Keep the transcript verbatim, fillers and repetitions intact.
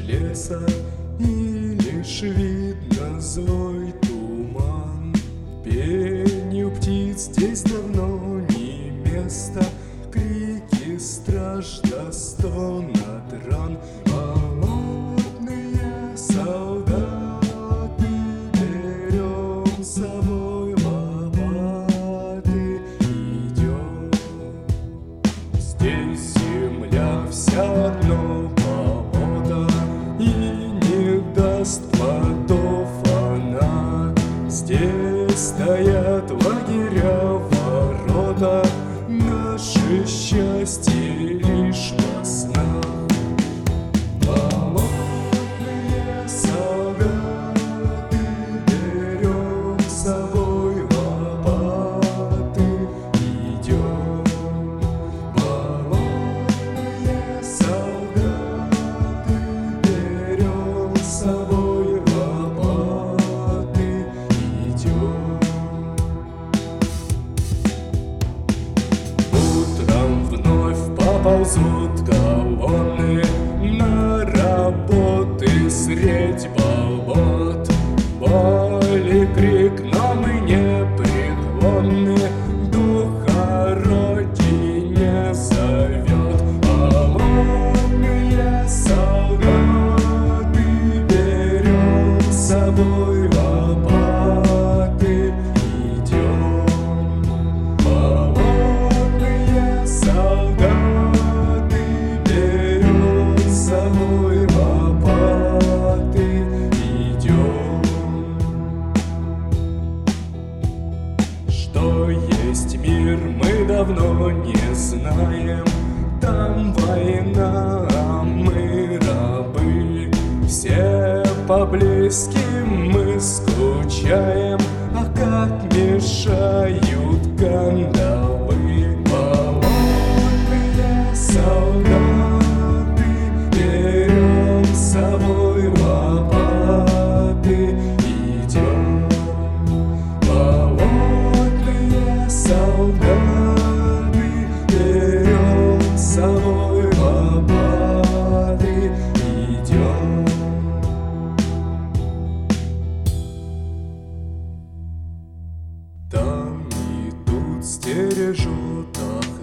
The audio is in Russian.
леса, и лишь видно злой туман. Пению птиц здесь давно не место, крики страж да стон от ран. Голодные солдаты, берем с собой лопаты, идем. Здесь земля вся одно болото, и не даст плодов она. Здесь стоят лагеря, ворота, наше счастье лишь во снах. Голодные солдаты, берем с собой лопаты, идем. Голодные солдаты, берем с собой лопаты, идем. Утром вновь поползут колонны на работы средь болот. Боль и крик, но мы непреклонны, дух о родине зовет. Голодные солдаты, берем с собой лопаты, идем. Голодные солдаты, берем с собой лопаты, идем. Что есть мир, мы давно не знаем. Там война, а мы рабы. Все по близким мы скучаем, а как мешают кандалы. Голодные солдаты, берем с собой лопаты, идем. Голодные солдаты, берем с собой лопаты, идем. Там и тут стережет охрана.